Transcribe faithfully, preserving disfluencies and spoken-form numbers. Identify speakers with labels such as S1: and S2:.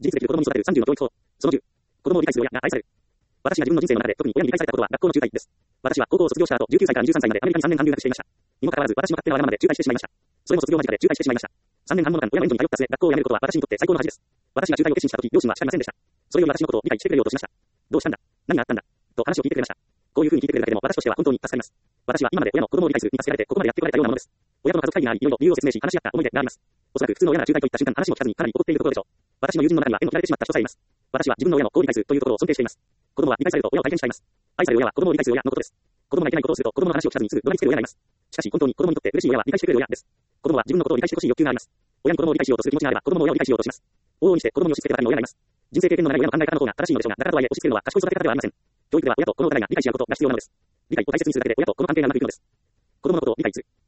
S1: 自立できる子供に育てるさんじゅうの教育法。そのじゅう。子供を理解する親が愛される。私が自分の人生の中で特に親に理解されたことは学校の中退です。私は高校を卒業した後、じゅうきゅうさいからにじゅうさんさいまでアメリカにさんねんはん留学していました。にもかかわらず、私の勝手なわがままで中退してしまいました。それも卒業間近で中退してしまいました。さんねんはんもの間、親の援助に頼った末、学校を辞めることは私にとって最高の恥です。私が中退を決心したとき、両親は叱りませんでした。それより私のことを理解してくれようとしました。どうしたんだ、何があったんだと話を聞いてくれました。こういうふうに聞いてくれるだけでも私としては本当に助かります。私は今まで親の子供を理解するに助けられてここまでやってこられたようなものです。親との家族会議があり、いろいろ理由を説明し話し合った思い出があります。おそらく普通の親が中退といった瞬間話も聞かずにかなり怒っているところでしょう。私の友人の中には縁の切られてしまった人さえいます。私は自分の親の子を理解するというところを尊敬しています。子供は理解されると親を体験したいます。愛される親は子供を理解する親のことです。子供がいけないことをすると子供の話を聞かずにすぐ怒鳴りつける親がいます。しかし本当に子供にとって嬉しい親は理解してくれる親です。子供は自分のことを理解してほしい欲求があります。親に子供を理解しようとする気持ちがあれば子供も親を理解しようとします。往々にして子供に押し付けるばかりの親がいます。人生経験のない親の考え方の方が正しいのでしょうが、だからとはいえ押し付けるのは賢い育て方ではありません。教育では親と子のお互いが理解し合うことが必要なのです。理解を大切にするだけで親と子の関係がうまくいくのです。子供のことを理解する。